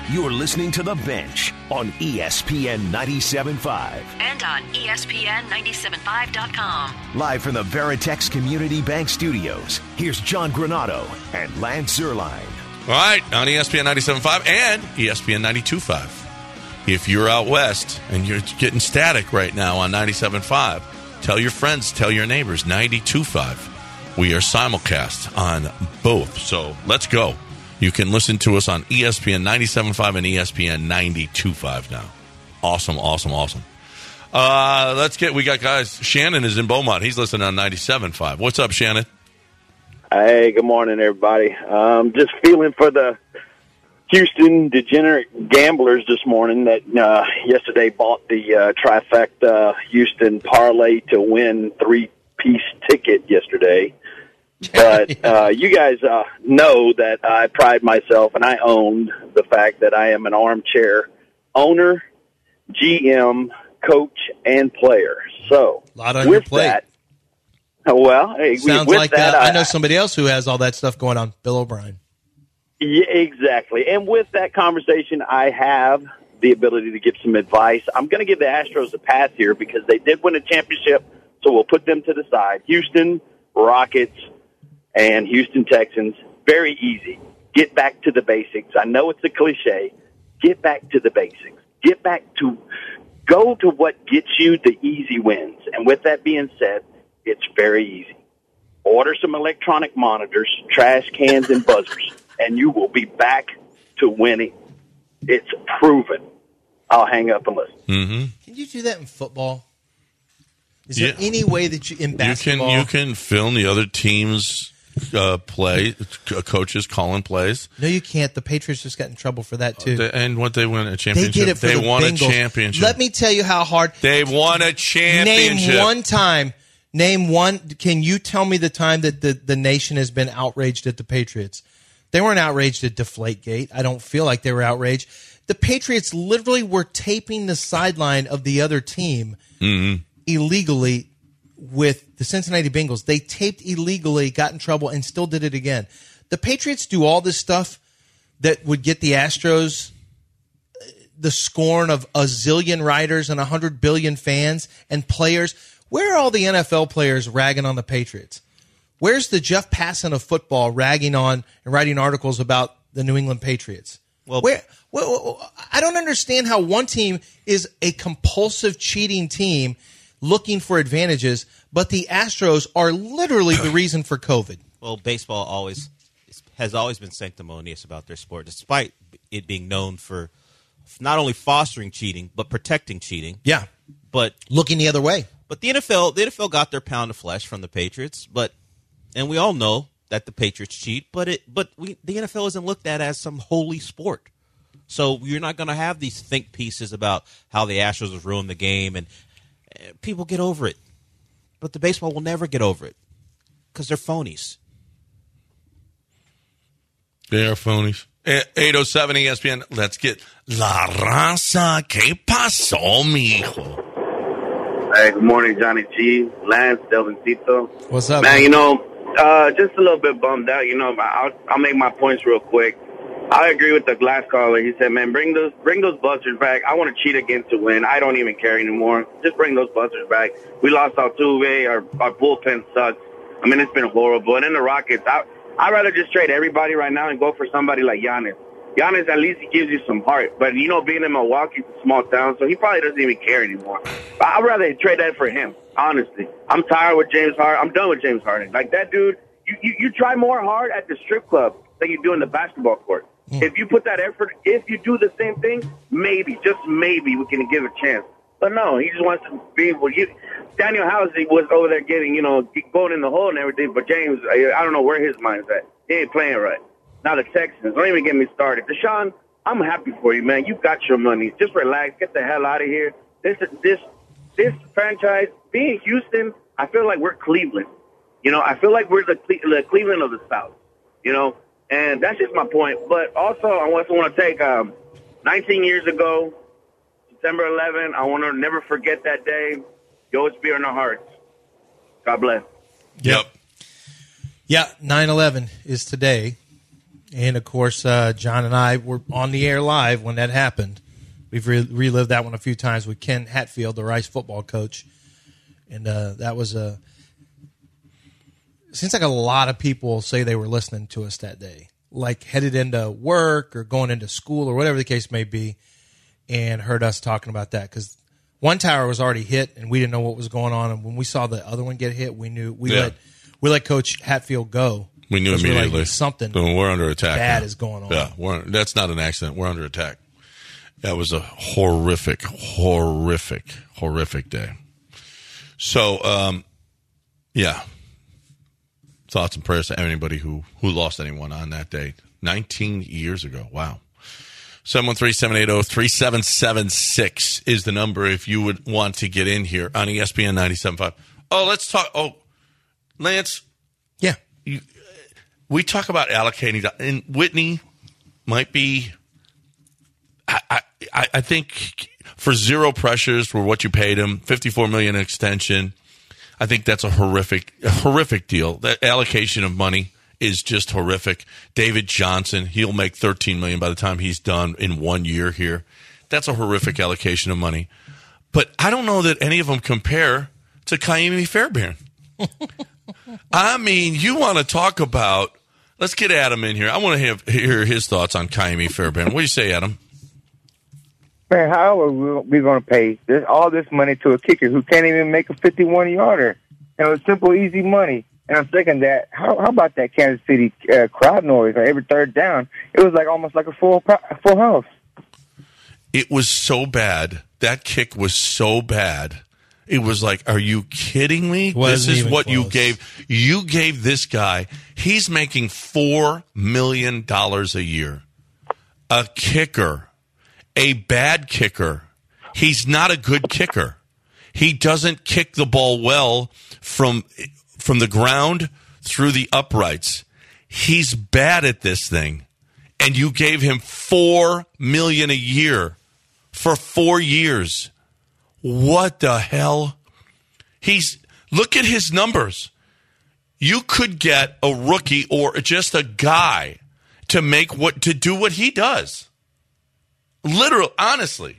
You're listening to The Bench on ESPN 97.5. And on ESPN975.com. Live from the Veritex Community Bank Studios, here's John Granado and Lance Zierlein. All right, on ESPN 97.5 and ESPN 92.5. If you're out west and you're getting static right now on 97.5, tell your friends, tell your neighbors, 92.5. We are simulcast on both, so let's go. You can listen to us on ESPN 97.5 and ESPN 92.5 now. Awesome. We got guys. Shannon is in Beaumont. He's listening on 97.5. What's up, Shannon? Hey, good morning, everybody. Just feeling for the Houston degenerate gamblers this morning that yesterday bought the trifecta Houston parlay to win 3-piece ticket yesterday. But you guys know that I pride myself, and I own the fact that I am an armchair owner, GM, coach, and player. So a lot on your plate. Sounds like that. I know somebody else who has all that stuff going on, Bill O'Brien. Yeah, exactly. And with that conversation, I have the ability to give some advice. I'm going to give the Astros a pass here because they did win a championship, so we'll put them to the side. Houston Rockets and Houston Texans, very easy. Get back to the basics. I know it's a cliche. Get back to the basics. Go to what gets you the easy wins. And with that being said, it's very easy. Order some electronic monitors, trash cans, and buzzers, and you will be back to winning. It's proven. I'll hang up and listen. Mm-hmm. Can you do that in football? Is there any way that in basketball? You can film the other team's coaches calling plays. No, you can't. The Patriots just got in trouble for that, too. And what they win a championship. They did it for the won Bengals. A championship. Let me tell you how hard. They won a championship. Name one time. Name one. Can you tell me the time that the nation has been outraged at the Patriots? They weren't outraged at Deflategate. I don't feel like they were outraged. The Patriots literally were taping the sideline of the other team illegally with the Cincinnati Bengals. They taped illegally, got in trouble, and still did it again. The Patriots do all this stuff that would get the Astros the scorn of a zillion writers and 100 billion fans and players. Where are all the NFL players ragging on the Patriots? Where's the Jeff Passan of football ragging on and writing articles about the New England Patriots? Well, I don't understand how one team is a compulsive cheating team looking for advantages, but the Astros are literally the reason for COVID. Well, baseball has always been sanctimonious about their sport, despite it being known for not only fostering cheating but protecting cheating. Yeah, but looking the other way. But the NFL got their pound of flesh from the Patriots, and we all know that the Patriots cheat, the NFL isn't looked at as some holy sport. So you're not going to have these think pieces about how the Astros have ruined the game, and people get over it. But the baseball will never get over it because they're phonies. They are phonies. 807 ESPN. Let's get La Raza. ¿Qué pasó, mijo? Hey, good morning, Johnny G, Lance, Delvincito. What's up, man? Just a little bit bummed out. I'll make my points real quick. I agree with the last caller. He said, man, bring those buzzers back. I want to cheat again to win. I don't even care anymore. Just bring those buzzers back. We lost Altuve. Our bullpen sucks. I mean, it's been horrible. And then the Rockets, I'd rather just trade everybody right now and go for somebody like Giannis. Giannis, at least he gives you some heart. But, being in Milwaukee, it's a small town, so he probably doesn't even care anymore. But I'd rather trade that for him, honestly. I'm tired with James Harden. I'm done with James Harden. Like, that dude, you try more hard at the strip club than you do in the basketball court. If you put that effort, if you do the same thing, maybe, just maybe, we can give a chance. But no, he just wants to be Daniel Housey was over there getting, going in the hole and everything. But James, I don't know where his mind's at. He ain't playing right. Now the Texans, don't even get me started. Deshaun, I'm happy for you, man. You got your money. Just relax. Get the hell out of here. This franchise, being Houston, I feel like we're Cleveland. I feel like we're the Cleveland of the South, And that's just my point. But also, I also want to take 19 years ago, September 11, I want to never forget that day. Go Spear in our hearts. God bless. Yep. Yeah, 9/11 is today. And, of course, John and I were on the air live when that happened. We've relived that one a few times with Ken Hatfield, the Rice football coach. And that was a – seems like a lot of people say they were listening to us that day, like headed into work or going into school or whatever the case may be, and heard us talking about that because one tower was already hit and we didn't know what was going on. And when we saw the other one get hit, we knew we let Coach Hatfield go. We knew immediately something we're under attack. Bad is going on. Yeah, that's not an accident. We're under attack. That was a horrific day. So, thoughts and prayers to anybody who lost anyone on that day. 19 years ago. Wow. 713-780-3776 is the number if you would want to get in here on ESPN 97.5. Oh, let's talk. Oh, Lance. Yeah. We talk about allocating, and Whitney might be, I think, for zero pressures for what you paid him, $54 million extension. I think that's a horrific deal. That allocation of money is just horrific. David Johnson, he'll make $13 million by the time he's done in 1 year here. That's a horrific allocation of money. But I don't know that any of them compare to Ka'imi Fairbairn. I mean, you want to talk about – let's get Adam in here. I want to hear his thoughts on Ka'imi Fairbairn. What do you say, Adam? Man, how are we going to pay all this money to a kicker who can't even make a 51-yarder? And it was simple, easy money. And I'm thinking that, how about that Kansas City crowd noise on every third down? It was like almost like a full house. It was so bad. That kick was so bad. It was like, are you kidding me? This is what you gave. You gave this guy, he's making $4 million a year. A kicker, a bad kicker. He's not a good kicker. He doesn't kick the ball well from the ground through the uprights. He's bad at this thing. And you gave him $4 million a year for 4 years. What the hell? Look at his numbers. You could get a rookie or just a guy to do what he does. Literally, honestly.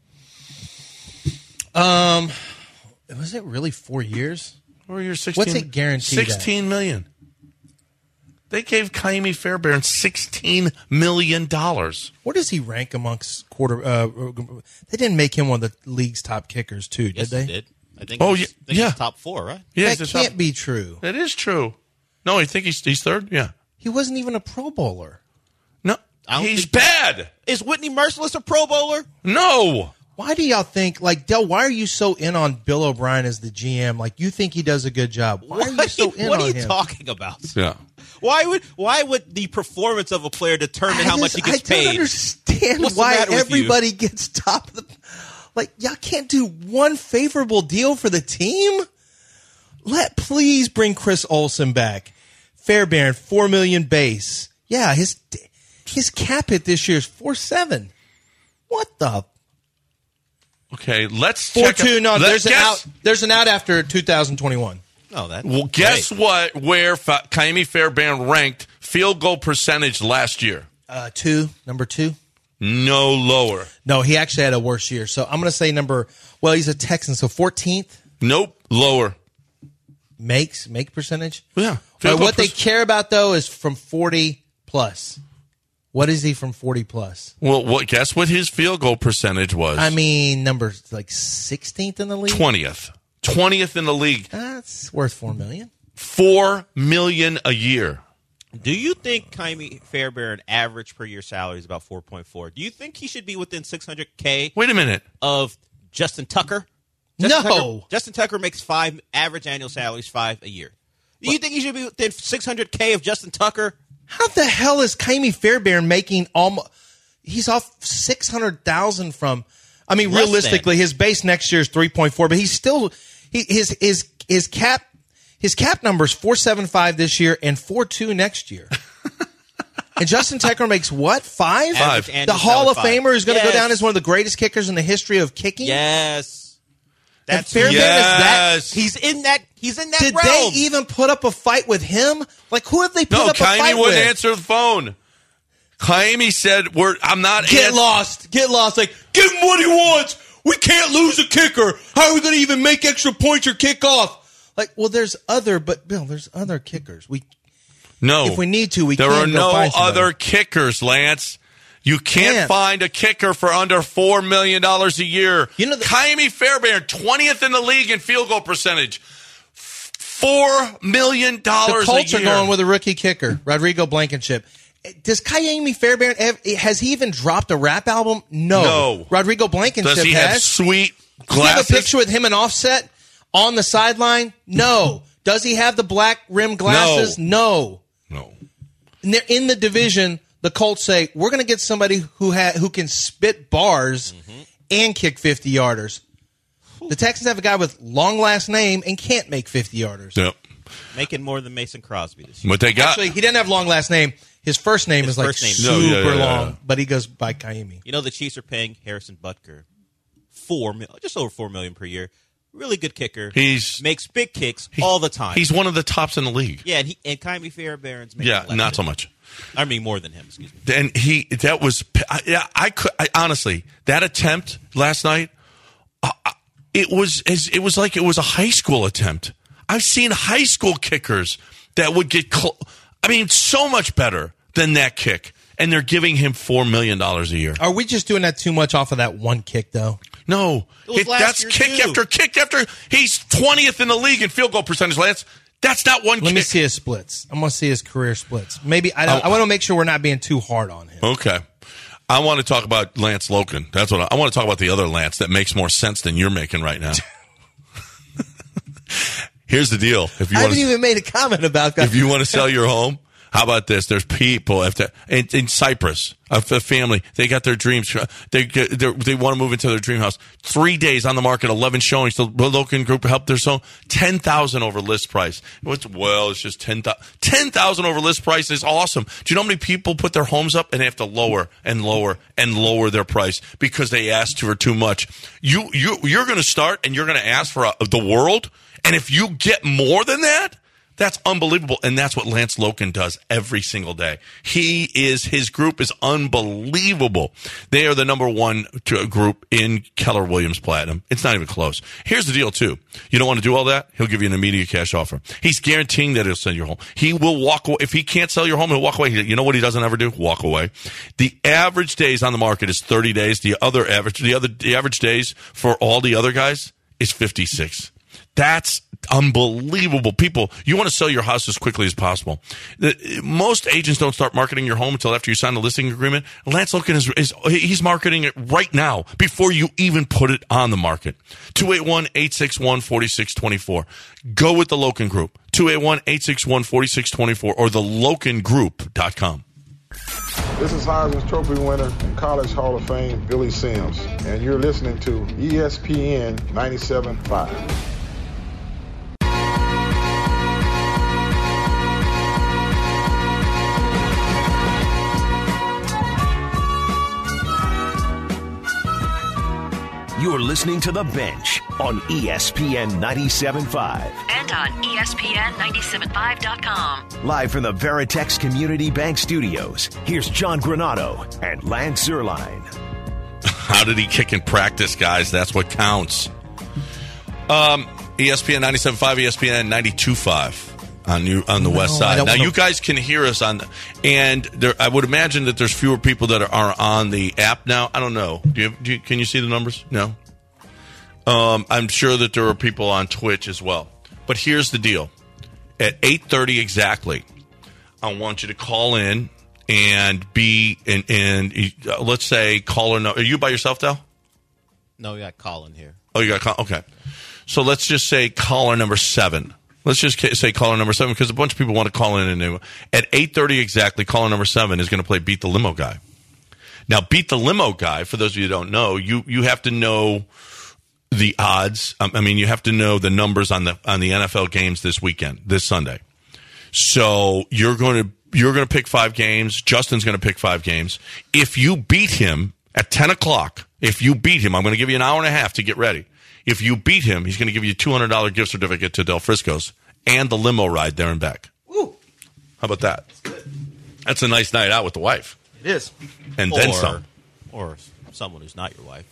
Was it really 4 years? 4 years, 16. What's it guaranteed? $16 million. They gave Ka'imi Fairbairn $16 million. Where does he rank amongst they didn't make him one of the league's top kickers, too, did they? They did. I think he's top 4, right? Yeah, that can't be true. That is true. No, I think he's third? Yeah. He wasn't even a Pro Bowler. No, he's bad. Is Whitney Merciless a Pro Bowler? No. Why do y'all think, Del, why are you so in on Bill O'Brien as the GM? Like, you think he does a good job. Why are you so in on him? What are you talking about? Yeah. Why would the performance of a player determine how much he gets paid? I don't understand why everybody gets top of the... Like, y'all can't do one favorable deal for the team? Please bring Chris Olsen back. Fairbairn, $4 million base. Yeah, his cap hit this year is 4.7. What the... Okay, let's 4-2. No, there's an out after 2021. Oh, that. Well, guess what? Where Ka'imi Fairbairn ranked field goal percentage last year? Number 2. No lower. No, he actually had a worse year. So I'm going to say he's a Texan, so 14th. Nope, lower. Make percentage. Yeah. What they care about though is from 40 plus. What is he from 40 plus? Well, guess what his field goal percentage was? I mean, number 16th in the league? 20th in the league. That's worth $4 million. $4 million a year. Do you think Ka'imi Fairbairn average per year salary is about 4.4? Do you think he should be within $600K? Wait a minute. Of Justin Tucker? Justin Tucker makes average annual salaries $5 a year. Do you think he should be within $600K of Justin Tucker? How the hell is Ka'imi Fairbairn making almost? He's off $600,000 from. I mean, realistically, his base next year is 3.4, but he's still his cap number is 4.75 this year and 4.2 next year. And Justin Tucker makes what? 5? The Hall of Famer is going to go down as one of the greatest kickers in the history of kicking. Yes. That's Fairbairn is that. He's in that Did realm. they even put up a fight with him? Like, who have they put up a fight with? No, Ka'imi wouldn't answer the phone. Kaimi said, I'm not... Get lost. Like, give him what he wants. We can't lose a kicker. How are we going to even make extra points or kick off? Like, well, there's other kickers. No. If we need to, there are no other kickers, Lance. You can't find a kicker for under $4 million a year. Kaimi Fairbairn, 20th in the league in field goal percentage. $4 million a year. The Colts are going with a rookie kicker, Rodrigo Blankenship. Does Kaimi Fairbairn, has he even dropped a rap album? No. Rodrigo Blankenship Does he have sweet glasses? Does he have a picture with him and Offset on the sideline? No. Does he have the black rim glasses? No. And they're in the division. The Colts say, we're going to get somebody who can spit bars and kick 50-yarders. The Texans have a guy with long last name and can't make 50-yarders. Yep. Making more than Mason Crosby this year. What they got? Actually, he didn't have long last name. His first name is super long, but he goes by Kaimi. You know, the Chiefs are paying Harrison Butker just over $4 million per year. Really good kicker. Makes big kicks all the time. He's one of the tops in the league. Yeah, and Kaimi Fairbairn's making not so much. I mean, more than him. Excuse me. And honestly, that attempt last night, it was like it was a high school attempt. I've seen high school kickers that would get so much better than that kick, and they're giving him $4 million a year. Are we just doing that too much off of that one kick, though? No, that's kick after kick after. He's 20th in the league in field goal percentage, Lance. That's not one kick. Let me see his splits. I'm going to see his career splits. Maybe I want to make sure we're not being too hard on him. Okay. I want to talk about Lance Loken. That's what I want to talk about, the other Lance that makes more sense than you're making right now. Here's the deal. I haven't even made a comment about that. If you want to sell your home, how about this? There's people in Cyprus, a family. They got their dreams. They want to move into their dream house. 3 days on the market, 11 showings. The Loken Group helped their song. 10,000 over list price. It's just 10,000. 10,000 over list price is awesome. Do you know how many people put their homes up and they have to lower and lower and lower their price because they asked for too much? You're going to start and you're going to ask for the world, and if you get more than that, that's unbelievable, and that's what Lance Loken does every single day. His group is unbelievable. They are the number one group in Keller Williams Platinum. It's not even close. Here's the deal, too. You don't want to do all that? He'll give you an immediate cash offer. He's guaranteeing that he'll sell your home. He will walk away. If he can't sell your home, he'll walk away. You know what he doesn't ever do? Walk away. The average days on the market is 30 days. The average days for all the other guys is 56. That's unbelievable. People, you want to sell your house as quickly as possible. Most agents don't start marketing your home until after you sign the listing agreement. Lance Loken he's marketing it right now before you even put it on the market. 281-861-4624. Go with the Loken Group. 281-861-4624 or thelokengroup.com. This is Heisman Trophy winner and College Hall of Fame Billy Sims, and you're listening to ESPN 97.5. You're listening to The Bench on ESPN 97.5. And on ESPN975.com. Live from the Veritex Community Bank Studios, here's John Granado and Lance Zierlein. How did he kick in practice, guys? That's what counts. ESPN 97.5, ESPN 92.5. On the west side. Now, you guys can hear us on, and I would imagine that there's fewer people that are on the app now. I don't know. Can you see the numbers? No. I'm sure that there are people on Twitch as well. But here's the deal. At 8:30 exactly, I want you to call in and let's say caller. No, are you by yourself, Dal? No, you got Colin here. Oh, you got okay. So let's just say caller number 7. Let's just say caller number 7 because a bunch of people want to call in. And at 8:30 exactly, caller number 7 is going to play Beat the Limo Guy. Now, Beat the Limo Guy, for those of you who don't know, you have to know the odds. You have to know the numbers on the NFL games this Sunday. So you're going to pick 5 games. Justin's going to pick 5 games. If you beat him at 10 o'clock, I'm going to give you an hour and a half to get ready. If you beat him, he's going to give you a $200 gift certificate to Del Frisco's and the limo ride there and back. Woo. How about that? That's a nice night out with the wife. It is. And then some. Or someone who's not your wife.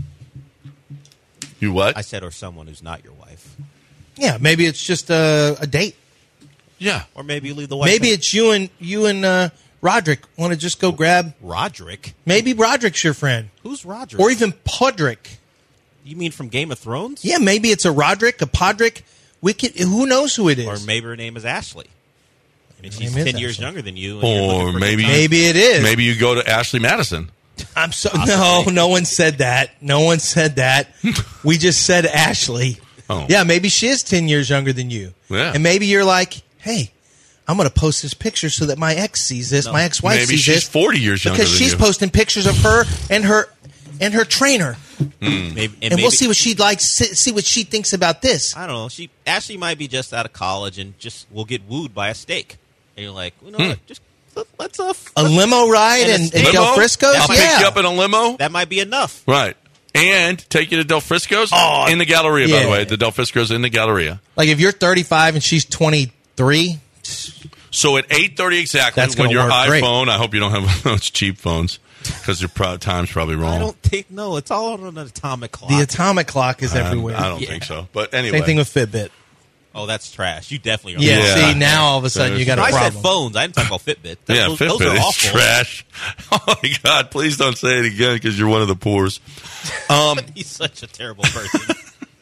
You what? I said, or someone who's not your wife. Yeah, maybe it's just a date. Yeah. Or maybe you leave the wife. Maybe it's you and Roderick want to just go grab. Roderick. Maybe Roderick's your friend, Who's Roderick? or even Podrick. You mean from Game of Thrones? Yeah, maybe it's a Roderick, a Podrick. Who knows who it is? Or maybe her name is Ashley. And she's name is 10 years Ashley. younger than you. And you're looking Or for maybe good time. Maybe it is. Maybe you go to Ashley Madison. I'm so no one said that. No one said that. We just said Ashley. Oh. Yeah, maybe she is 10 years younger than you. Yeah. And maybe you're like, hey, I'm going to post this picture so that my ex sees this. No. My ex-wife Maybe sees she's this 40 years younger because than she's you. posting pictures of her and her trainer. Maybe, And we'll see what she likes. See what she thinks about this. I don't know. Ashley might be just out of college and just will get wooed by a steak. And you're like, you know what? Just let's A limo ride And a in steak. Del Limo? Frisco's? I'll Yeah. pick you up in a limo. that might be enough. Right. And take you to Del Frisco's in the Galleria, by yeah. the way. The Del Frisco's in the Galleria. Like if you're 35 and she's 23, So at 8:30 exactly, That's when gonna your work great. iPhone, I hope you don't have those cheap phones because your time's probably I wrong. don't think, no, it's all on an atomic clock. the atomic clock is everywhere. I don't think so. But anyway. Same thing with Fitbit. Oh, that's trash. You definitely are. Yeah, Yeah. see, now all of a sudden you got a I problem. said phones. I didn't talk about Fitbit. Yeah, those Fitbit are is awful. trash. Oh, my God. Please don't say it again because you're one of the poors. He's such a terrible person.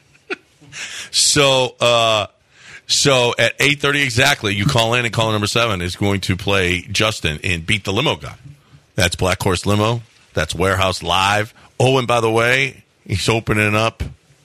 So at 8:30 exactly, you call in, and caller number 7 is going to play Justin in Beat the Limo Guy. That's Black Horse Limo. That's Warehouse Live. Oh, and by the way, he's opening up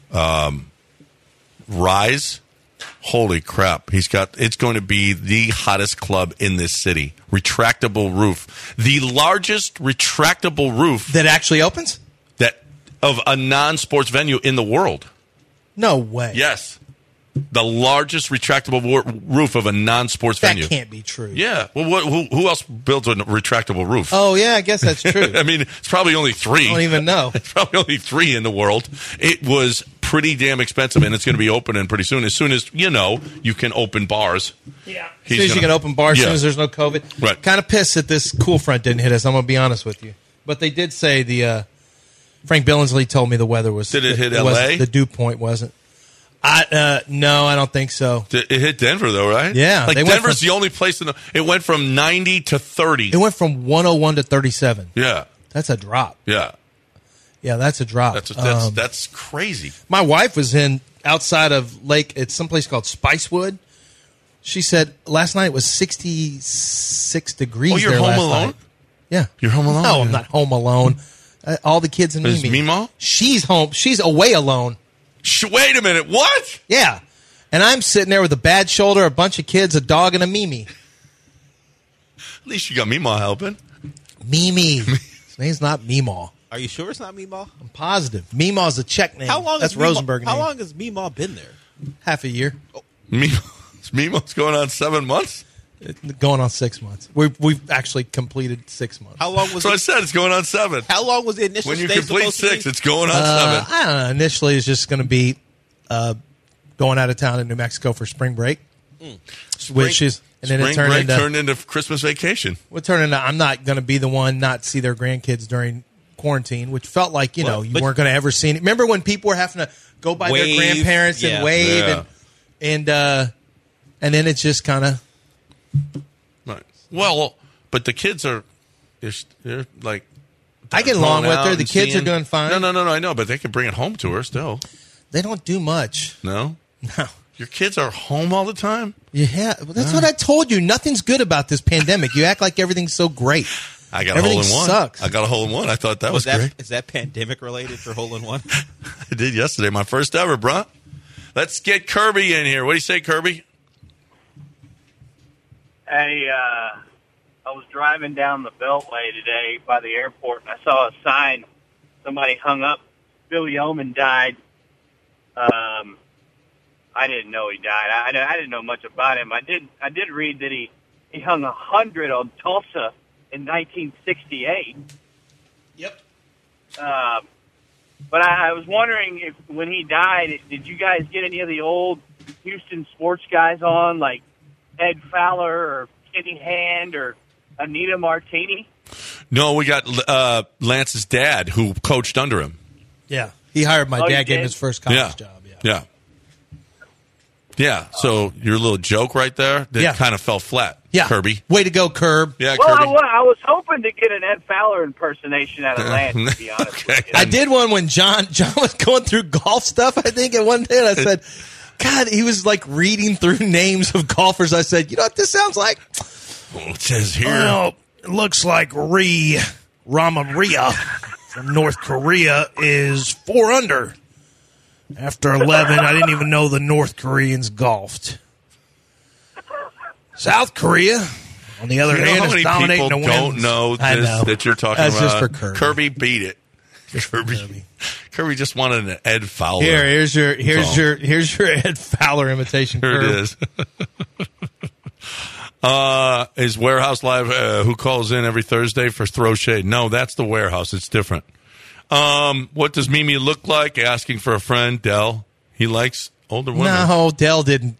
Rise. Holy crap. It's going to be the hottest club in this city. Retractable roof. The largest retractable roof That actually opens? of a non-sports venue in the world. No way. Yes. The largest retractable roof of a non-sports That venue. can't be true. Yeah. Well, who else builds a retractable roof? Oh, yeah, I guess that's true. I mean, it's probably only 3. I don't even know. It's probably only 3 in the world. It was pretty damn expensive, and it's going to be opening pretty soon. As soon as, you can open bars. Yeah. As soon as you can open bars, as soon as there's no COVID. Right. Kind of pissed that this cool front didn't hit us. I'm going to be honest with you. But they did say Frank Billingsley told me the weather was. Did it hit wasn't- LA? The dew point wasn't. No, I don't think so. It hit Denver, though, right? Yeah, Like, they went Denver's from- the only place it went from 90 to 30. It went from 101 to 37. Yeah. That's a drop. Yeah. Yeah, that's a drop. That's crazy. My wife was outside of Lake. It's someplace called Spicewood. She said last night it was 66 degrees. Oh, you're there home last alone? night. Yeah, You're home alone? No, I'm not home alone. All the kids and Is Mimi. Meemaw? She's home. She's away alone. Wait a minute. What? Yeah, and I'm sitting there with a bad shoulder, a bunch of kids, a dog, and a Mimi. At least you got Meemaw helping. Mimi. His name's not Meemaw. Are you sure it's not Meemaw? I'm positive. Meemaw's a Czech name. How long That's has Meemaw, Rosenberg How name. long has Meemaw been there? Half a year. Meemaw's going on 7 months? Going on 6 months. We've actually completed 6 months. How long was So I it? said it's going on 7. How long was the initial When you stay complete supposed to 6, be? it's going on 7. I don't know. Initially, it's just going to be going out of town in New Mexico for spring break, which is, and then Spring it turned break into. turned into Christmas vacation. We'll turn into. I'm not going to be the one not see their grandkids during quarantine, which felt like you Well, you but- weren't going to ever see. Remember when people were having to go by Wave, their grandparents yeah. and wave Yeah. and then it's just kind of. Right. Well, but the kids they're like. I get going along with out her. The and kids are seeing- doing fine. No, I know, but they can bring it home to her still. They don't do much. No? No. Your kids are home all the time? Yeah, well, that's what I told you. Nothing's good about this pandemic. You act like everything's so great. I got Everything a hole in one. sucks. I got a hole in one. I thought that was great. Is that pandemic related for hole in one? I did yesterday. My first ever, bruh. Let's get Kirby in here. What do you say, Kirby? Hey, I was driving down the Beltway today by the airport, and I saw a sign somebody hung up. Bill Yeoman died. I didn't know he died. I didn't know much about him. I did read that he hung 100 on Tulsa in 1968. Yep. But I was wondering if when he died, did you guys get any of the old Houston sports guys on, like Ed Fowler or Kenny Hand or Anita Martini? No, we got Lance's dad who coached under him. Yeah. He hired my Oh, dad, you gave him did? his first college job. Yeah. Yeah. So your little joke right there, that kind of fell flat. Yeah. Kirby. Way to go, Curb. Yeah, Well, Kirby. I was hoping to get an Ed Fowler impersonation out of Lance, to be honest with you. I did one when John was going through golf stuff, I think, at one day, and I said, God, he was like reading through names of golfers. I said, you know what this sounds like? Well, it says here. Well, it looks like Ramaria from North Korea is 4 under. After 11, I didn't even know the North Koreans golfed. South Korea, on the other You know hand, how is many dominating people the don't women's. know I this know. that you're talking That's about? just for Kirby. Kirby beat it. Kirby just wanted an Ed Fowler. Here's your Ed Fowler imitation. Here Curb. it is. Is Warehouse Live who calls in every Thursday for Throw Shade? No, that's the Warehouse. It's different. What does Mimi look like? Asking for a friend. Dell. He likes older women. No, Dell didn't.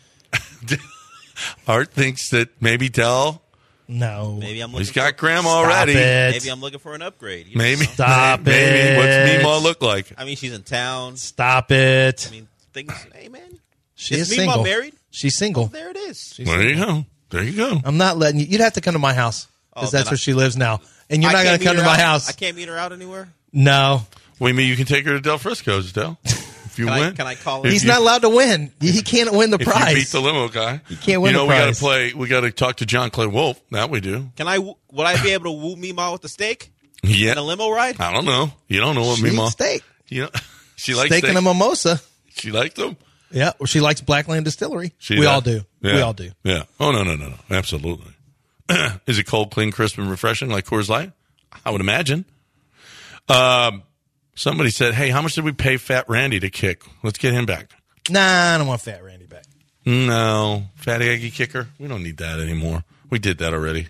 Art thinks that maybe Dell. No. Maybe I'm He's looking got for, grandma Stop already. it. maybe I'm looking for an upgrade. You Maybe. know? Stop maybe. it. What's Mima look like? I mean, she's in town. Stop it. I mean, things. Hey, man. She is Is Mima single. married? She's single. There it is. There you go. There you go. I'm not letting you. You'd have to come to my house because then that's where she lives now, and you're I not going can't to come meet to her my out- house. I can't meet her out anywhere. No, Well, you mean you can take her to Del Frisco's, Del? If you win. Can I call If her? he's you- not allowed to win. He can't win the If prize. you beat the limo guy, you can't win You know, the we got prize. to play. We got to talk to John Clay Wolf. That we do. Can I? Would I be able to woo Mima with the steak Yeah. and a limo ride? I don't know. You don't know what She Mima. eats steak, You know, she likes steak and a mimosa. She liked them. Yeah, well, she likes Blackland Distillery. She we does. all do. Yeah. We all do. Yeah. Oh no. Absolutely. Is it cold, clean, crisp, and refreshing like Coors Light? I would imagine. Somebody said, "Hey, how much did we pay Fat Randy to kick? Let's get him back." Nah, I don't want Fat Randy back. No, Fat Aggie kicker. We don't need that anymore. We did that already.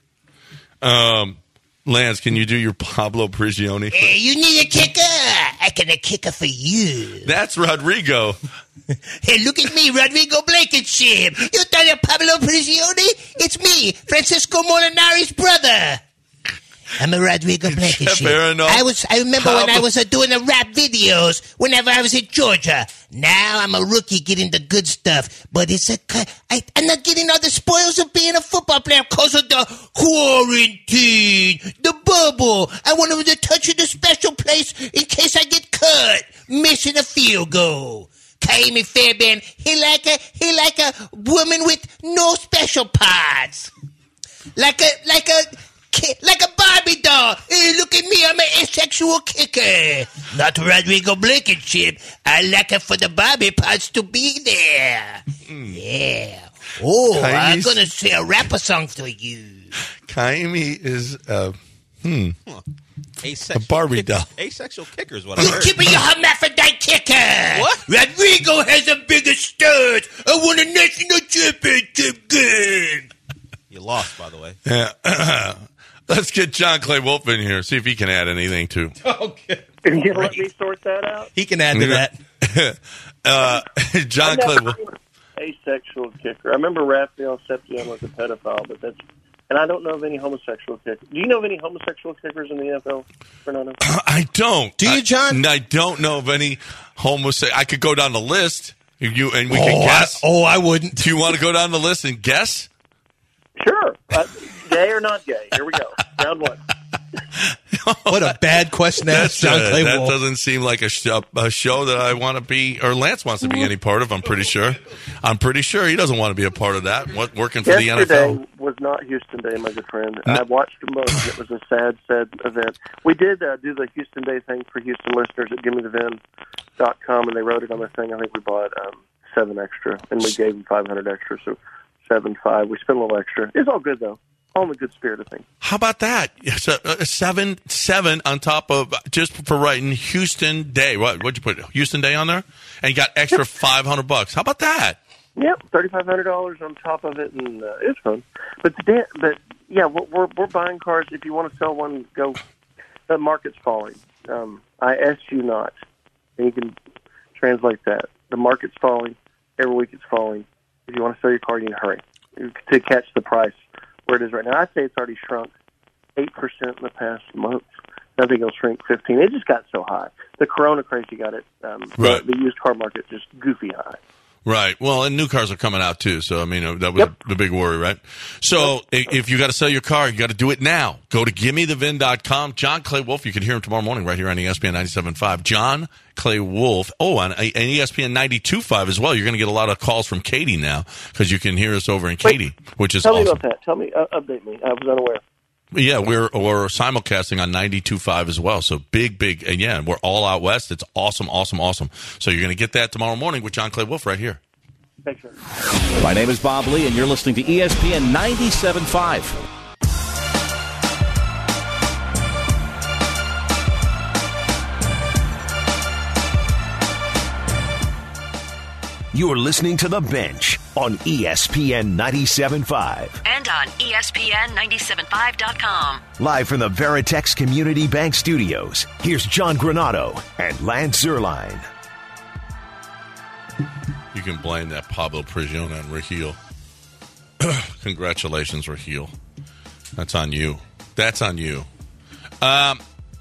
Lance, can you do your Pablo Prigioni? Hey, you need a kicker? I can a kicker for you. That's Rodrigo. Hey, look at me, Rodrigo Blankenship. You thought of Pablo Prigioni? It's me, Francisco Molinari's brother. I'm a Rodrigo Blankenship. Aronoff. I remember when I was doing the rap videos whenever I was in Georgia. Now I'm a rookie getting the good stuff, but I'm not getting all the spoils of being a football player because of the quarantine, the bubble. I want to touch in the special place in case I get cut, missing a field goal. Kaimi Fairbairn, he like a woman with no special parts, like a Barbie doll. Hey, look at me, I'm an asexual kicker. Not Rodrigo Blankenship. I like it for the Barbie parts to be there. Yeah. Oh, I'm Kai's- going to say a rapper song for you. Kaimi is Asexual A Barbie kicker. doll. Asexual kicker is what I You heard. keeping your hermaphrodite kicker. What? Rodrigo has a bigger stud. I won a national championship game. You lost, by the way. Yeah. Let's get John Clay Wolf in here. See if he can add anything to. Okay. Can you let me sort that out? He can add to that. John Clay Wolf. Asexual kicker. I remember Raphael Septian was a pedophile, but and I don't know of any homosexual kickers. Do you know of any homosexual kickers in the NFL, Fernando? I don't. Do you, John? I don't know of any homosexual. I could go down the list. We can guess. I wouldn't. Do you want to go down the list and guess? Sure. Gay or not gay? Here we go. Round one. What a bad question to ask John Clay that Wolf. doesn't seem like a show that I want to be, or Lance wants to be any part of. I'm pretty sure he doesn't want to be a part of that. Working for the Yesterday NFL. was not Houston Day, my good friend. I watched them both, and it was a sad event. We did do the Houston Day thing for Houston listeners at GimmeTheVin.com, and they wrote it on their thing. I think we bought 7 extra, and we gave them 500 extra, so 7.5. We spent a little extra. It's all good, though. All in the good spirit of things. How about that? So, 7 on top of just for writing Houston Day. What'd you put? Houston Day on there, and you got extra $500. How about that? Yep, $3,500 on top of it, and it's fun. But yeah, we're buying cars. If you want to sell one, go. The market's falling. I asked you not, and you can translate that. The market's falling. Every week it's falling. If you want to sell your car, you need to hurry to catch the price where it is right now. I'd say it's already shrunk 8% in the past month. I think it'll shrink 15%. It just got so high. The Corona crazy got it. Right. The used car market just goofy high. Right. Well, and new cars are coming out too. So, I mean, that was the big worry, right? So, if you got to sell your car, you got to do it now. Go to gimmethevin.com. John Clay Wolf, you can hear him tomorrow morning right here on ESPN 97.5. John Clay Wolf. Oh, on ESPN 92.5 as well. You're going to get a lot of calls from Katie now because you can hear us over in Katy, which is awesome. Tell me about that. Tell me, update me. I was unaware. Yeah, we're simulcasting on 92.5 as well. So big, and yeah, we're all out west. It's awesome. So you're going to get that tomorrow morning with John Clay Wolf right here. Thanks, sir. My name is Bob Lee, and you're listening to ESPN 97.5. You're listening to The Bench on ESPN 97.5. And on ESPN975.com. Live from the Veritex Community Bank Studios, here's John Granado and Lance Zierlein. You can blame that Pablo Prigioni on Raheel. Congratulations, Raheel. That's on you. ESPN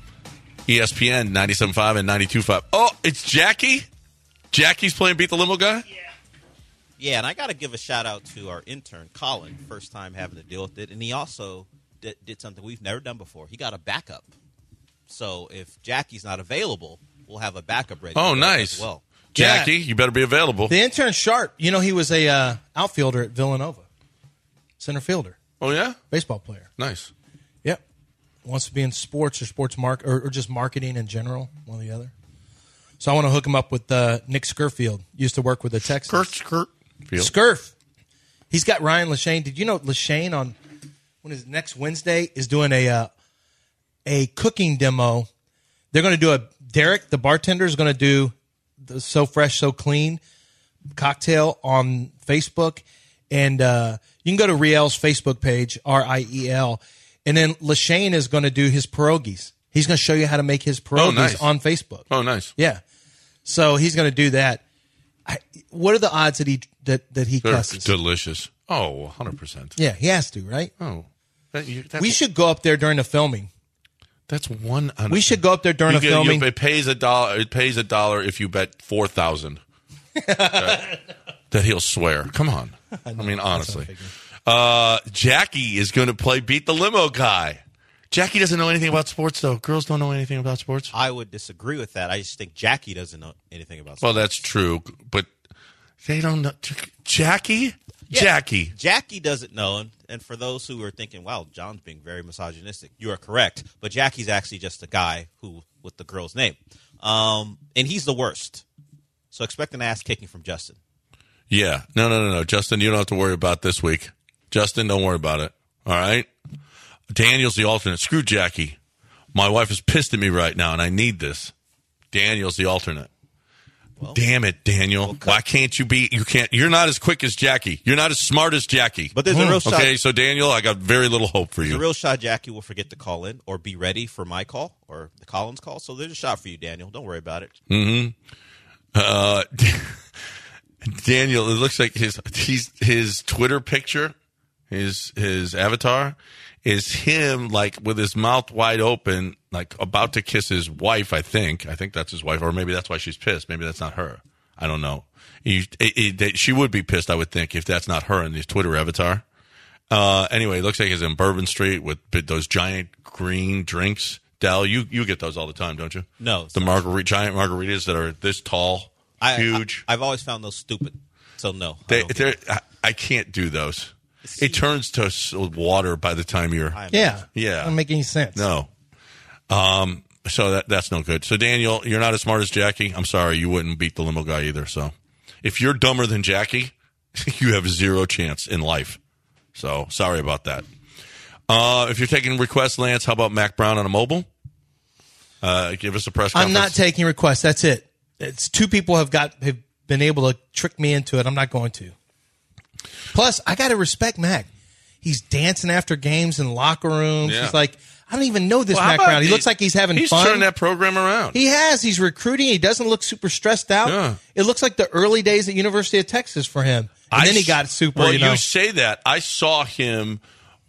97.5 and 92.5. Oh, it's Jackie? Jackie's playing Beat the Limo Guy? Yeah, and I got to give a shout-out to our intern, Colin, first time having to deal with it. And he also did something we've never done before. He got a backup. So if Jackie's not available, we'll have a backup ready. Oh, nice. As well. Jackie, you better be available. The intern's sharp. You know, he was a outfielder at Villanova. Center fielder. Oh, yeah? Baseball player. Nice. Yep. Wants to be in sports or or just marketing in general, one or the other. So I want to hook him up with Nick Scurfield. Used to work with the Texans. Scurf. He's got Ryan Leshane. Did you know Leshane on next Wednesday is doing a cooking demo? They're going to do Derek, the bartender, is going to do the So Fresh, So Clean cocktail on Facebook. And you can go to Riel's Facebook page, Riel. And then Leshane is going to do his pierogies. He's going to show you how to make his pierogies on Facebook. Oh, nice. Yeah. So he's going to do that. What are the odds that he cusses? Delicious. Oh, 100%. Yeah, he has to, right? Oh. We should go up there during the filming. That's one. We should go up there during the filming. It pays $1. It pays $1 if you bet 4,000 that he'll swear. Come on. I mean, honestly. Jackie is going to play Beat the Limo Guy. Jackie doesn't know anything about sports, though. Girls don't know anything about sports. I would disagree with that. I just think Jackie doesn't know anything about sports. Well, that's true, but they don't know. Jackie? Yeah, Jackie doesn't know. And for those who are thinking, wow, John's being very misogynistic, you are correct. But Jackie's actually just a guy with the girl's name. And he's the worst. So expect an ass kicking from Justin. Yeah. No. Justin, you don't have to worry about this week. Justin, don't worry about it. All right? Daniel's the alternate. Screw Jackie. My wife is pissed at me right now, and I need this. Daniel's the alternate. Well, damn it, Daniel. Why can't you be? You can't. You're not as quick as Jackie. You're not as smart as Jackie. But there's a real shot. Okay, so Daniel, I got very little hope for you. There's a real shot Jackie will forget to call in or be ready for my call or the Collins call. So there's a shot for you, Daniel. Don't worry about it. Mm-hmm. Daniel, it looks like his Twitter picture, his avatar, is him like with his mouth wide open, like about to kiss his wife. I think that's his wife, or maybe that's why she's pissed. Maybe that's not her. I don't know. She would be pissed, I would think, if that's not her in his Twitter avatar. Anyway, it looks like he's in Bourbon Street with those giant green drinks. Dal, you get those all the time, don't you? No. The giant margaritas that are this tall, huge. I've always found those stupid. So no. I can't do those. It turns to water by the time you're... Yeah. Doesn't make any sense. No. So that's no good. So, Daniel, you're not as smart as Jackie. I'm sorry, you wouldn't beat the limo guy either. So, if you're dumber than Jackie, you have zero chance in life. So, sorry about that. If you're taking requests, Lance, how about Mac Brown on a mobile? Give us a press conference. I'm not taking requests. That's it. It's two people have been able to trick me into it. I'm not going to. Plus, I got to respect Mac. He's dancing after games in locker rooms. Yeah. He's like, I don't even know this Mac Brown. He looks like he's having fun. He's turned that program around. He has. He's recruiting. He doesn't look super stressed out. Yeah. It looks like the early days at University of Texas for him. And then he got super, Well, you say that. I saw him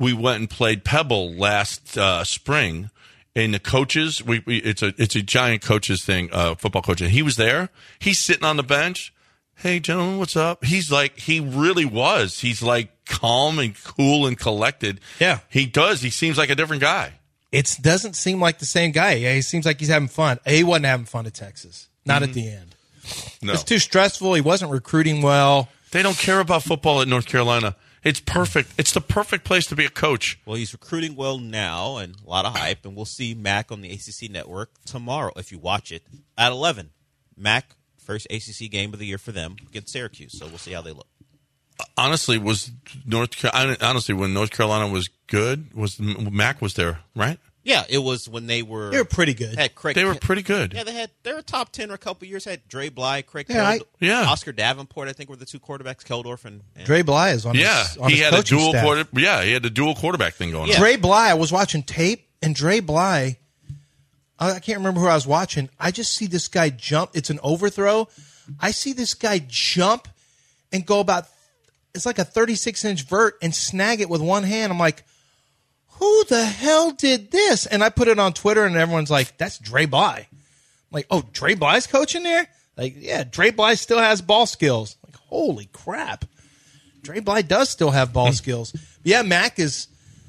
we went and played Pebble last spring, and the coaches, it's a giant coaches thing, football coach, and he was there. He's sitting on the bench. Hey, gentlemen, what's up? He's like, he really was. He's like calm and cool and collected. Yeah. He does. He seems like a different guy. It doesn't seem like the same guy. Yeah, he seems like he's having fun. He wasn't having fun at Texas. Not at the end. No. It's too stressful. He wasn't recruiting well. They don't care about football at North Carolina. It's perfect. It's the perfect place to be a coach. Well, he's recruiting well now and a lot of hype, and we'll see Mac on the ACC network tomorrow if you watch it at 11. Mac, first ACC game of the year for them against Syracuse, so we'll see how they look. Honestly, when North Carolina was good, Mac was there, right? Yeah, it was when they were pretty good. They were pretty good. Yeah, they were top 10 for a couple years. Had Dre Bly, Craig Oscar Davenport, I think were the two quarterbacks, Keldorf and Dre Bly is on his he had coaching a dual staff. he had a dual quarterback thing going on. Dre Bly, I was watching tape, and Dre Bly, I can't remember who I was watching. I just see this guy jump. It's an overthrow. I see this guy jump and go about, it's like a 36-inch vert and snag it with one hand. I'm like, who the hell did this? And I put it on Twitter, and everyone's like, that's Dre Bly. I'm like, oh, Dre Bly's coaching there? Like, yeah, Dre Bly still has ball skills. Like, holy crap. Dre Bly does still have ball skills. Yeah, Mac is,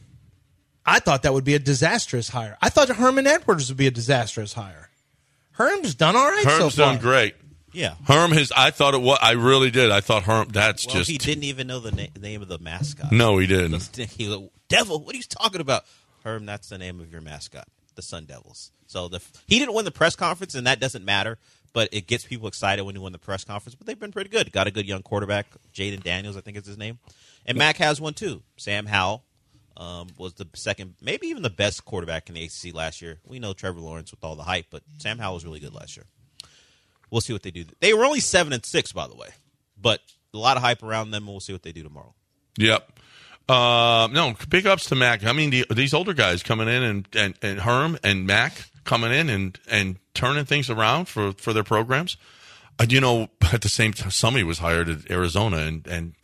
I thought that would be a disastrous hire. I thought Herman Edwards would be a disastrous hire. Herm's done all right Herm's so far. done great. Yeah. I thought it was, I really did. I thought Herm, he didn't even know the name of the mascot. No, he didn't. He was, Devil, what are you talking about? Herm, that's the name of your mascot, the Sun Devils. So he didn't win the press conference, and that doesn't matter, but it gets people excited when he won the press conference. But they've been pretty good. Got a good young quarterback, Jaden Daniels, I think is his name. And Mac has one, too. Sam Howell was the second, maybe even the best quarterback in the ACC last year. We know Trevor Lawrence with all the hype, but Sam Howell was really good last year. We'll see what they do. They were only 7-6, by the way, but a lot of hype around them, and we'll see what they do tomorrow. Yep. No, big ups to Mac. I mean, these older guys coming in and Herm and Mac coming in and turning things around for their programs. At the same time, somebody was hired at Arizona and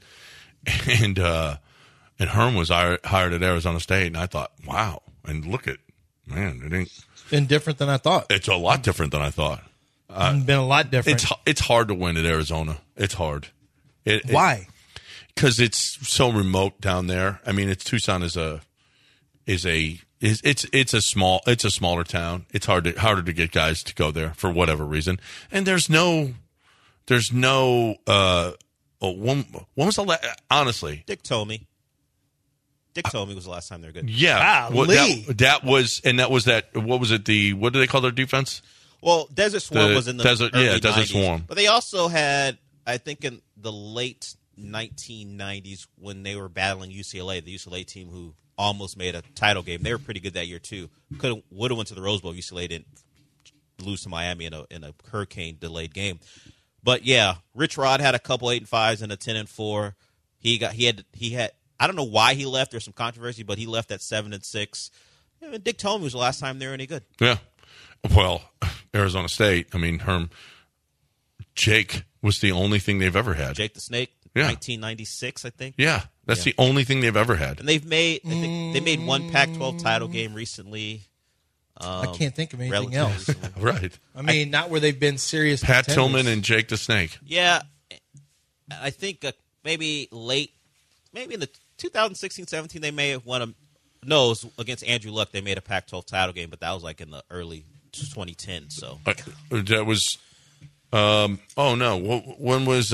Herm was hired at Arizona State, and I thought, wow. And look at, man, it ain't been different than I thought. It's a lot different than I thought. Been a lot different. It's hard to win at Arizona. It's hard. Why? Because it's so remote down there. I mean, Tucson is a smaller town. It's harder to get guys to go there for whatever reason. And there's no. When was the last? Honestly, Dick Tomey. Dick Tomey was the last time they were good. Yeah, that was that. What was it? What do they call their defense? Well, Desert Swarm was in the Desert 90s, Swarm. But they also had, I think, in the late 1990s when they were battling UCLA, the UCLA team who almost made a title game. They were pretty good that year too. Would have went to the Rose Bowl. UCLA didn't lose to Miami in a hurricane delayed game. But yeah, Rich Rod had a couple 8-5s and a 10-4. He had. I don't know why he left. There's some controversy, but he left at 7-6. And Dick Tomey was the last time they were any good. Yeah. Well, Arizona State, I mean, Jake was the only thing they've ever had. Jake the Snake, 1996, I think. Yeah, that's the only thing they've ever had. And they made one Pac-12 title game recently. I can't think of anything else. Right. I mean, not where they've been serious. Pat contenders. Tillman and Jake the Snake. Yeah, I think maybe in the 2016-17 they may have won it was against Andrew Luck. They made a Pac-12 title game, but that was like in the early 2010s. So that was. When was?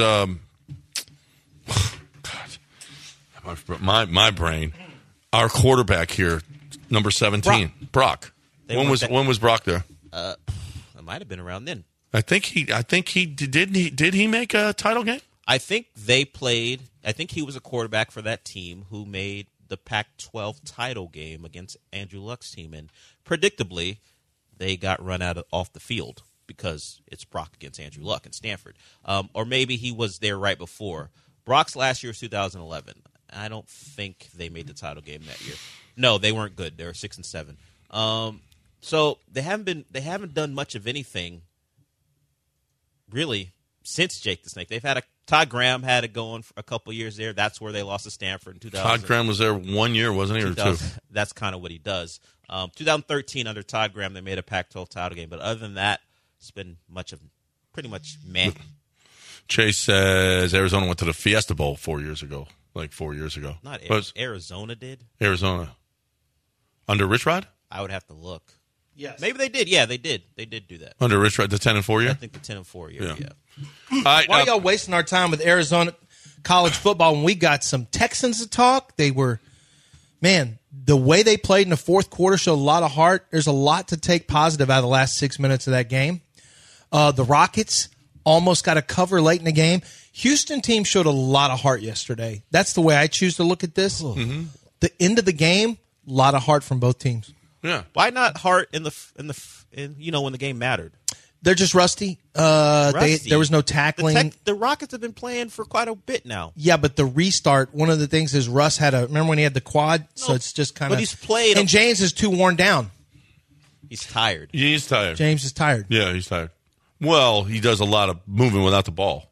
God, my brain. Our quarterback here, number 17, Brock. When was Brock there? It might have been around then. I think he did he make a title game? I think they played. I think he was a quarterback for that team who made the Pac-12 title game against Andrew Luck's team, and predictably, they got run off the field because it's Brock against Andrew Luck in Stanford. Or maybe he was there right before. Brock's last year was 2011. I don't think they made the title game that year. No, they weren't good. They were 6-7. So they haven't done much of anything really since Jake the Snake. They've had Todd Graham had it going for a couple years there. That's where they lost to Stanford in 2000. Todd Graham was there 1 year, wasn't he, or 2? That's kind of what he does. 2013 under Todd Graham, they made a Pac-12 title game. But other than that, it's been pretty much meh. Chase says Arizona went to the Fiesta Bowl 4 years ago. Not Arizona did. Arizona. Under Rich Rod? I would have to look. Yes. Maybe they did. Yeah, they did. They did do that. Under Rich Rod, the 10-4 year? I think the 10-4 year, yeah. Why are y'all wasting our time with Arizona college football when we got some Texans to talk? They were, man, the way they played in the fourth quarter showed a lot of heart. There's a lot to take positive out of the last 6 minutes of that game. The Rockets almost got a cover late in the game. Houston team showed a lot of heart yesterday. That's the way I choose to look at this. Mm-hmm. The end of the game, a lot of heart from both teams. Yeah. Why not heart in when the game mattered? They're just rusty. There was no tackling. The Rockets have been playing for quite a bit now. Yeah, but the restart, one of the things is Russ remember when he had the quad? So it's just kind of. But he's played. And James is too worn down. He's tired. He's tired. James is tired. Yeah, he's tired. Well, he does a lot of moving without the ball.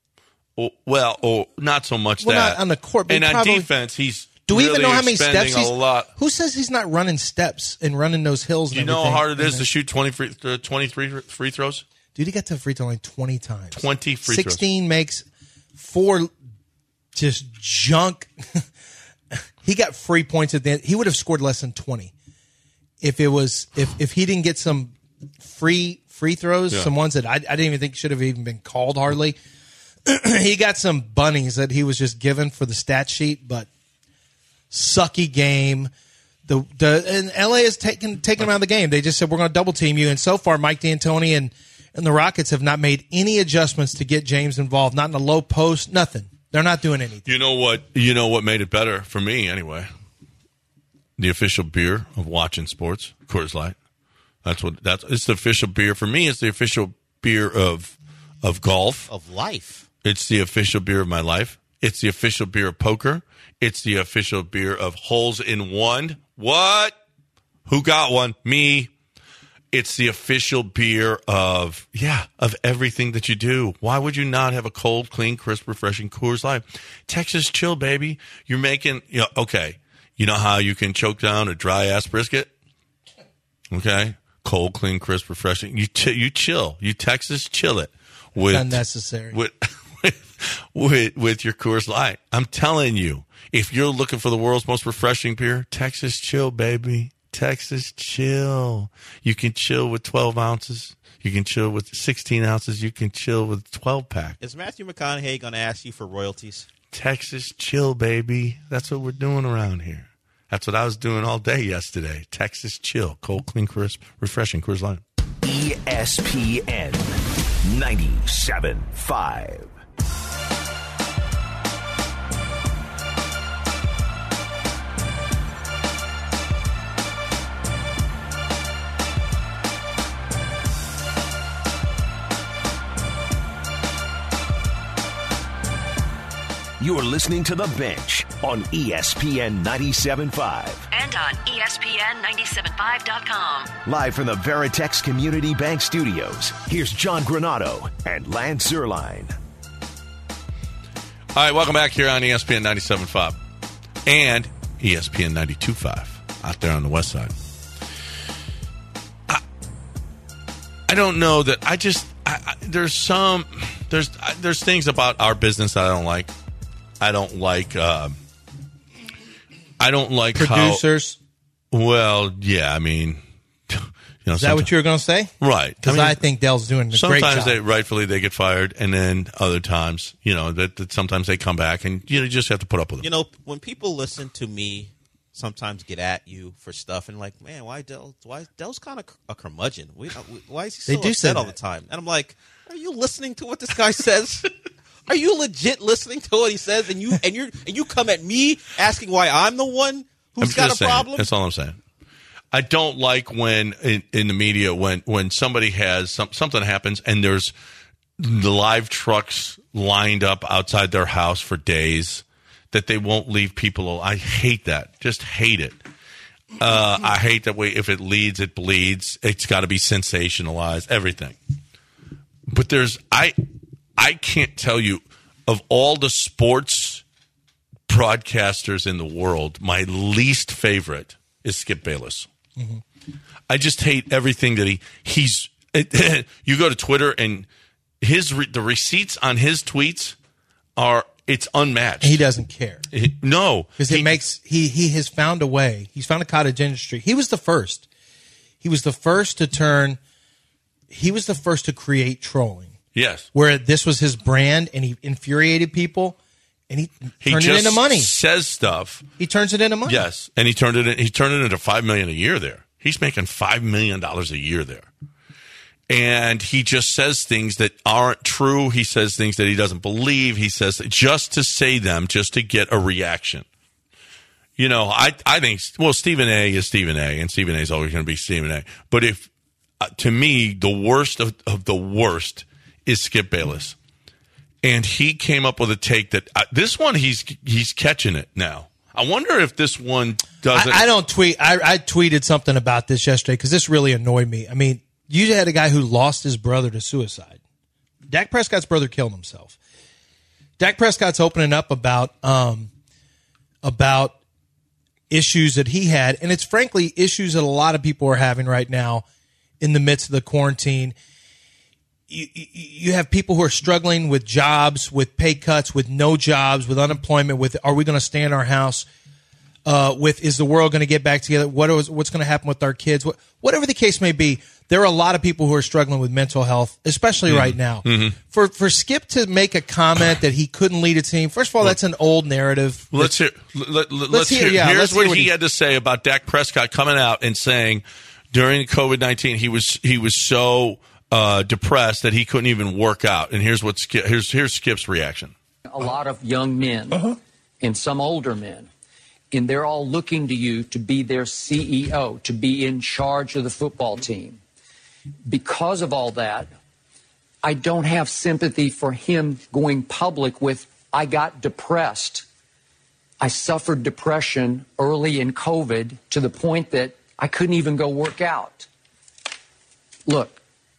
Not so much that. Not on the court. But and on defense, he's do we really even know how many steps a lot. Who says he's not running steps and running those hills? Do you know how hard it is to shoot 23 free throws? Dude, he got to the free throw line 20 times. 20 free throws. 16 makes 4 just junk. He got free points at the end. He would have scored less than 20 if he didn't get some free throws, some ones that I didn't even think should have even been called hardly. He got some bunnies that he was just given for the stat sheet, but sucky game. And LA is taking him out of the game. They just said, we're going to double team you. And so far, Mike D'Antoni and the Rockets have not made any adjustments to get James involved. Not in the low post, nothing. They're not doing anything. You know what made it better for me anyway? The official beer of watching sports, Coors Light. It's the official beer for me. It's the official beer of golf, of life. It's the official beer of my life. It's the official beer of poker. It's the official beer of holes in one. What? Who got one? Me. It's the official beer of everything that you do. Why would you not have a cold, clean, crisp, refreshing Coors Light? Texas chill, baby. You're making, okay. You know how you can choke down a dry-ass brisket? Okay. Cold, clean, crisp, refreshing. You chill. You Texas chill it. It's unnecessary. With your Coors Light. I'm telling you, if you're looking for the world's most refreshing beer, Texas chill, baby. Texas chill. You can chill with 12 ounces. You can chill with 16 ounces. You can chill with 12-pack. Is Matthew McConaughey going to ask you for royalties? Texas chill, baby. That's what we're doing around here. That's what I was doing all day yesterday. Texas chill. Cold, clean, crisp, refreshing. Coors Light. ESPN 97.5. You're listening to The Bench on ESPN 97.5. And on ESPN975.com. Live from the Veritex Community Bank Studios, here's John Granado and Lance Zierlein. All right, welcome back here on ESPN 97.5 and ESPN 92.5 out there on the west side. I don't know that there's things about our business that I don't like. I don't like producers. Well, yeah, I mean, is that what you were going to say? Right. Because I think Dell's doing a great job. Sometimes they get fired, and then other times, that sometimes they come back, and you just have to put up with them. When people listen to me, sometimes get at you for stuff, and like, man, why Dell's kind of a curmudgeon? Why is he so upset all the time? And I'm like, are you listening to what this guy says? Are you legit listening to what he says, and you come at me asking why I'm the one who's got a problem? That's all I'm saying. I don't like when in the media when somebody has something happens and there's the live trucks lined up outside their house for days that they won't leave people alone. I hate that. Just hate it. I hate that way. If it leads, it bleeds. It's got to be sensationalized. Everything. But I can't tell you. of all the sports broadcasters in the world, my least favorite is Skip Bayless. Mm-hmm. I just hate everything that he's. You go to Twitter and the receipts on his tweets it's unmatched. He doesn't care. No, because he has found a way. He's found a cottage industry. He was the first. He was the first to turn. He was the first to create trolling. Yes, where this was his brand, and he infuriated people, and he turned it into money. Says stuff. He turns it into money. Yes, and he turned it into $5 million a year there. He's making $5 million a year there. And he just says things that aren't true. He says things that he doesn't believe. He says just to say them, just to get a reaction. You know, I think, Stephen A is Stephen A, and Stephen A is always going to be Stephen A. But if, to me, the worst of the worst is Skip Bayless. And he came up with a take that, this one, he's catching it now. I wonder if this one doesn't. I don't tweet. I tweeted something about this yesterday because this really annoyed me. I mean, you had a guy who lost his brother to suicide. Dak Prescott's brother killed himself. Dak Prescott's opening up about issues that he had, and it's frankly issues that a lot of people are having right now in the midst of the quarantine. You have people who are struggling with jobs, with pay cuts, with no jobs, with unemployment, with are we going to stay in our house, with is the world going to get back together, what's going to happen with our kids, whatever the case may be. There are a lot of people who are struggling with mental health, especially right now. Mm-hmm. For Skip to make a comment that he couldn't lead a team, first of all, that's an old narrative. Let's hear. Here's what he had to say about Dak Prescott coming out and saying during COVID-19 he was so depressed that he couldn't even work out. And here's Skip's reaction. A lot of young men and some older men, and they're all looking to you to be their CEO, to be in charge of the football team. Because of all that, I don't have sympathy for him going public with, I got depressed. I suffered depression early in COVID to the point that I couldn't even go work out. Look,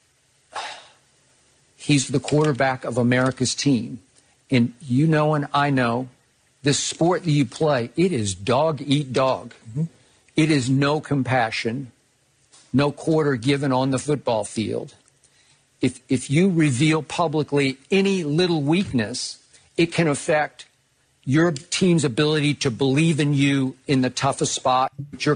he's the quarterback of America's team. And you know and I know, this sport that you play, it is dog eat dog. Mm-hmm. It is no compassion, no quarter given on the football field. If you reveal publicly any little weakness, it can affect your team's ability to believe in you in the toughest spot.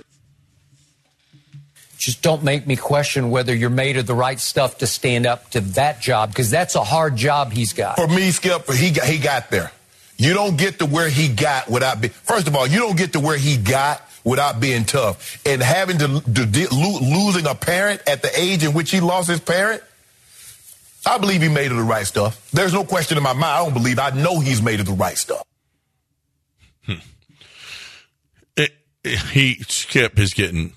Just don't make me question whether you're made of the right stuff to stand up to that job, because that's a hard job he's got. For me, Skip, he got there. You don't get to where he got without being, first of all, you don't get to where he got without being tough. And having losing a parent at the age in which he lost his parent, I believe he made of the right stuff. There's no question in my mind. I know he's made of the right stuff. Skip is getting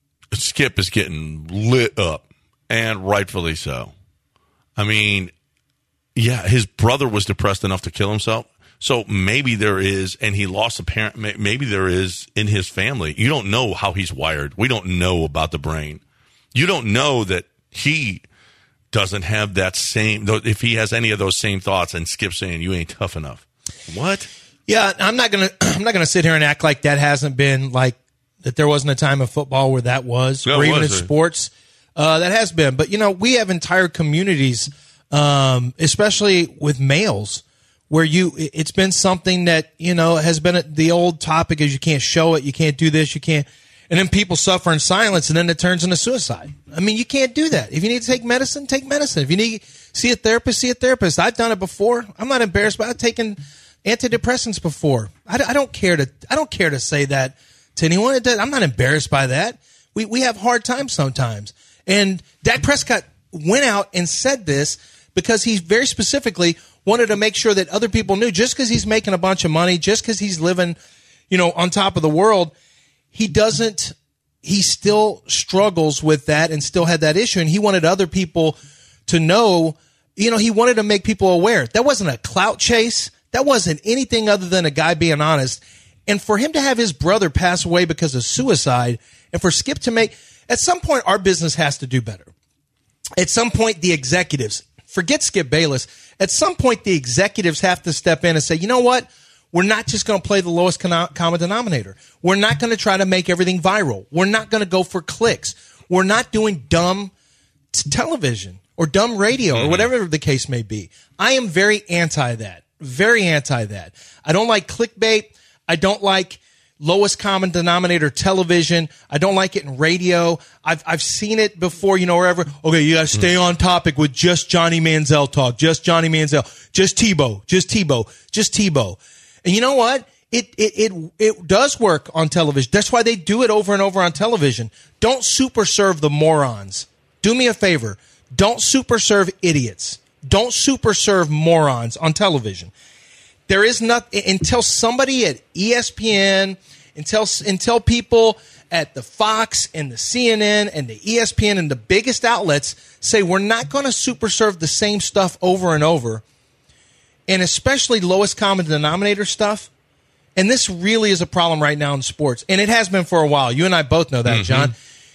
lit up, and rightfully so. I mean, yeah, his brother was depressed enough to kill himself. So maybe there is, and he lost a parent, maybe there is in his family. You don't know how he's wired. We don't know about the brain. You don't know that he doesn't have that same, if he has any of those same thoughts, and Skip saying, you ain't tough enough. What? Yeah, I'm not gonna sit here and act like that hasn't been, like, that there wasn't a time of football where that was, or even in sports. That has been. But, we have entire communities, especially with males, where it's been something that, has been the old topic is you can't show it, you can't do this, you can't. And then people suffer in silence, and then it turns into suicide. I mean, you can't do that. If you need to take medicine, take medicine. If you need to see a therapist, see a therapist. I've done it before. I'm not embarrassed, but I've taken antidepressants before. I don't care to say that to anyone. I'm not embarrassed by that. We have hard times sometimes. And Dak Prescott went out and said this because he very specifically wanted to make sure that other people knew, just because he's making a bunch of money, just because he's living, on top of the world, he still struggles with that and still had that issue. And he wanted other people to know, he wanted to make people aware. That wasn't a clout chase. That wasn't anything other than a guy being honest. And for him to have his brother pass away because of suicide, and for Skip to at some point, our business has to do better. At some point, the executives, forget Skip Bayless, At some point, the executives have to step in and say, you know what? We're not just going to play the lowest common denominator. We're not going to try to make everything viral. We're not going to go for clicks. We're not doing dumb television or dumb radio or whatever the case may be. I am very anti that. Very anti that. I don't like clickbait. I don't like lowest common denominator television. I don't like it in radio. I've seen it before, wherever. Okay, you got to stay on topic with just Johnny Manziel talk. Just Johnny Manziel. Just Tebow. Just Tebow. Just Tebow. And you know what? It does work on television. That's why they do it over and over on television. Don't super serve the morons. Do me a favor. Don't super serve idiots. Don't super serve morons on television. There is nothing until somebody at ESPN, until people at the Fox and the CNN and the ESPN and the biggest outlets say we're not going to super serve the same stuff over and over, and especially lowest common denominator stuff. And this really is a problem right now in sports, and it has been for a while. You and I both know that, John.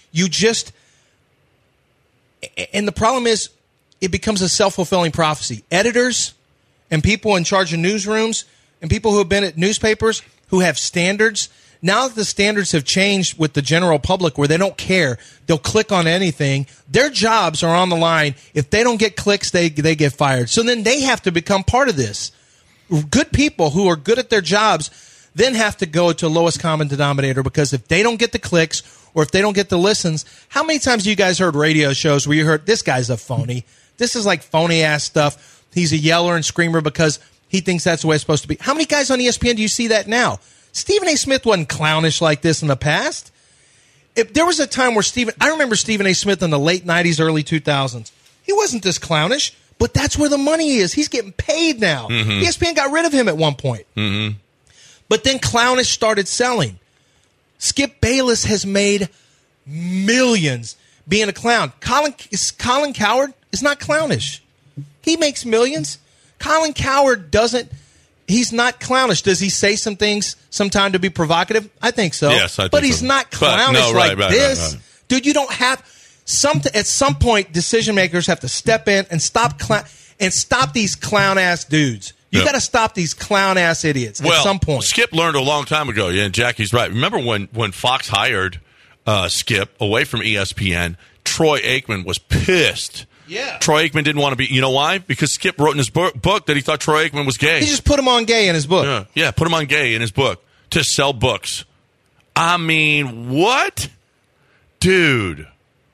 And the problem is it becomes a self-fulfilling prophecy. Editors and people in charge of newsrooms and people who have been at newspapers who have standards, now that the standards have changed with the general public where they don't care, they'll click on anything, their jobs are on the line. If they don't get clicks, they get fired. So then they have to become part of this. Good people who are good at their jobs then have to go to lowest common denominator, because if they don't get the clicks or if they don't get the listens, how many times have you guys heard radio shows where you heard, this guy's a phony? This is like phony-ass stuff. He's a yeller and screamer because he thinks that's the way it's supposed to be. How many guys on ESPN do you see that now? Stephen A. Smith wasn't clownish like this in the past. There was a time where I remember Stephen A. Smith in the late 90s, early 2000s. He wasn't this clownish, but that's where the money is. He's getting paid now. ESPN got rid of him at one point. But then clownish started selling. Skip Bayless has made millions being a clown. Colin Cowherd is not clownish. He makes millions. Colin Cowherd doesn't. He's not clownish. Does he say some things sometime to be provocative? I think so. Yes, I think but so. He's not clownish like this. Right. Dude, you don't have at some point decision makers have to step in and stop these clown ass dudes. You got to stop these clown ass idiots at some point. Skip learned a long time ago. Yeah, and Jackie's right. Remember when Fox hired Skip away from ESPN, Troy Aikman was pissed. Yeah. Troy Aikman didn't want to be. You know why? Because Skip wrote in his book that he thought Troy Aikman was gay. He just put him on gay in his book. Yeah, put him on gay in his book to sell books. I mean, what? Dude.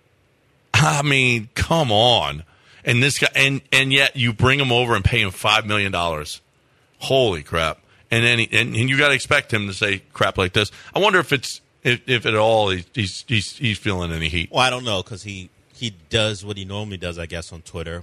I mean, come on. And this guy, and yet you bring him over and pay him $5 million. Holy crap! And then and you got to expect him to say crap like this. I wonder if at all he's feeling any heat. Well, I don't know, because he does what he normally does, I guess, on Twitter.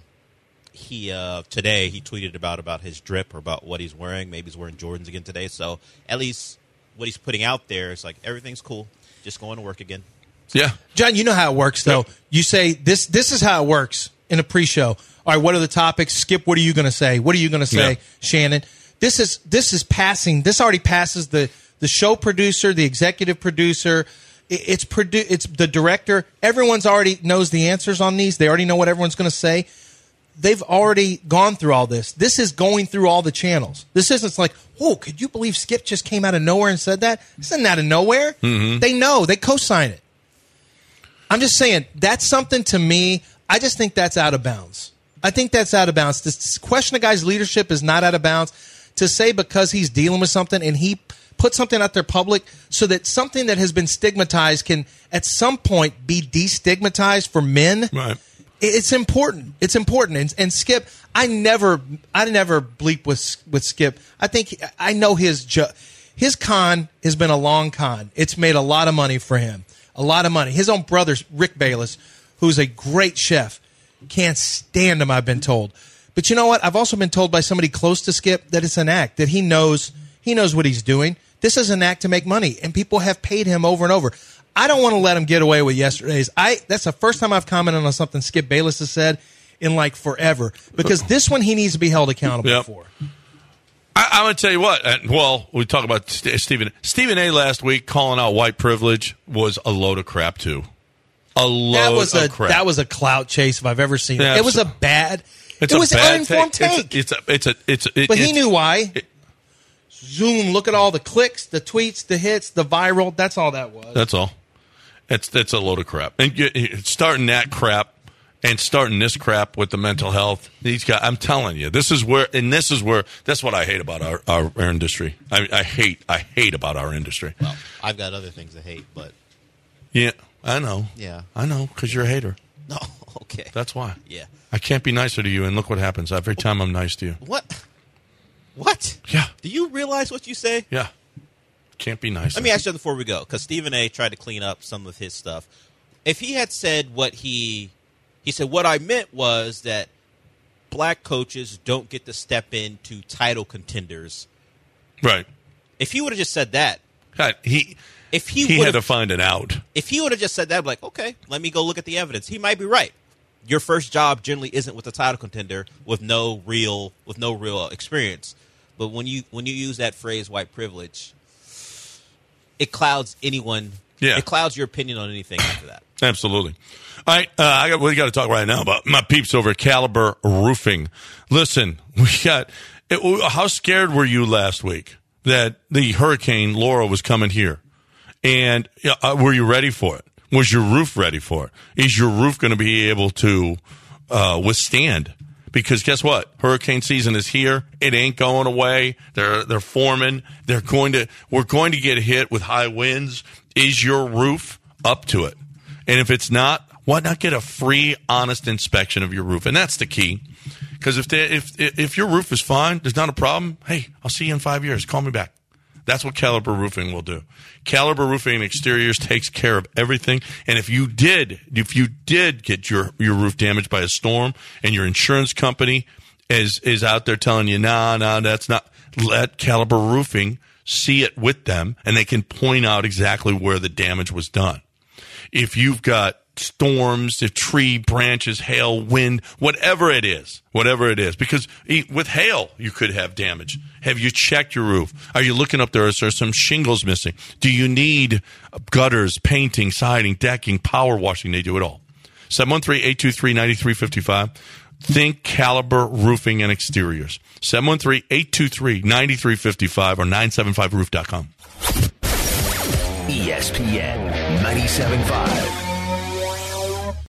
Today he tweeted about his drip or about what he's wearing. Maybe he's wearing Jordans again today. So at least what he's putting out there is like, everything's cool. Just going to work again. Yeah, John, you know how it works though. Yep. You say this is how it works in a pre-show. All right, what are the topics? Skip, what are you going to say? What are you going to say, Shannon? This is passing. This already passes the show producer, the executive producer. It's the director. Everyone's already knows the answers on these. They already know what everyone's going to say. They've already gone through all this. This is going through all the channels. This isn't like, whoa, could you believe Skip just came out of nowhere and said that? This isn't out of nowhere. They know. They co-sign it. I'm just saying, that's something to me. I just think that's out of bounds. I think that's out of bounds. This question of guy's leadership is not out of bounds. To say because he's dealing with something and he put something out there public so that something that has been stigmatized can at some point be destigmatized for men. Right. It's important. It's important. And Skip, I never bleep with Skip. I think I know his con has been a long con. It's made a lot of money for him. A lot of money. His own brother, Rick Bayless, who's a great chef, can't stand him, I've been told. But you know what? I've also been told by somebody close to Skip that it's an act, that he knows what he's doing. This is an act to make money, and people have paid him over and over. I don't want to let him get away with yesterday's. That's the first time I've commented on something Skip Bayless has said in like forever, because this one he needs to be held accountable for. I'm going to tell you what. Well, we talk about Stephen A. last week calling out white privilege was a load of crap too. A load of crap. That was a clout chase if I've ever seen it. It was a bad. It was an uninformed take. But he knew why. Zoom, look at all the clicks, the tweets, the hits, the viral. That's all that was. That's all. That's a load of crap. And starting that crap and starting this crap with the mental health, these guys, I'm telling you, this is where, that's what I hate about our industry. I hate about our industry. Well, I've got other things to hate, but. Yeah, I know. Yeah. I know, because you're a hater. No, okay. That's why. Yeah. I can't be nicer to you, and look what happens every time I'm nice to you. What? Yeah. Do you realize what you say? Yeah. Can't be nicer. Let me ask you before we go, because Stephen A. tried to clean up some of his stuff. If he had said what he said, what I meant was that black coaches don't get to step into title contenders. Right. If he would have just said that. He had to find it out. If he would have just said that, like, okay, let me go look at the evidence. He might be right. Your first job generally isn't with a title contender with no real experience. But when you use that phrase, white privilege, it clouds anyone. Yeah. It clouds your opinion on anything after that. Absolutely. All right, we got to talk right now about my peeps over at Caliber Roofing. Listen, how scared were you last week that the Hurricane Laura was coming here? And were you ready for it? Was your roof ready for it? Is your roof going to be able to withstand? Because guess what? Hurricane season is here. It ain't going away. They're forming. We're going to get hit with high winds. Is your roof up to it? And if it's not, why not get a free, honest inspection of your roof? And that's the key. Because if your roof is fine, there's not a problem. Hey, I'll see you in 5 years. Call me back. That's what Caliber Roofing will do. Caliber Roofing and Exteriors takes care of everything. And if you did get your roof damaged by a storm and your insurance company is out there telling you, no, that's not, let Caliber Roofing see it with them, and they can point out exactly where the damage was done. If you've got storms, if tree branches, hail, wind, whatever it is, because with hail, you could have damage. Have you checked your roof? Are you looking up there? Is there some shingles missing? Do you need gutters, painting, siding, decking, power washing? They do it all. 713-823-9355. Think Caliber Roofing and Exteriors. 713-823-9355 or 975roof.com. ESPN 97.5.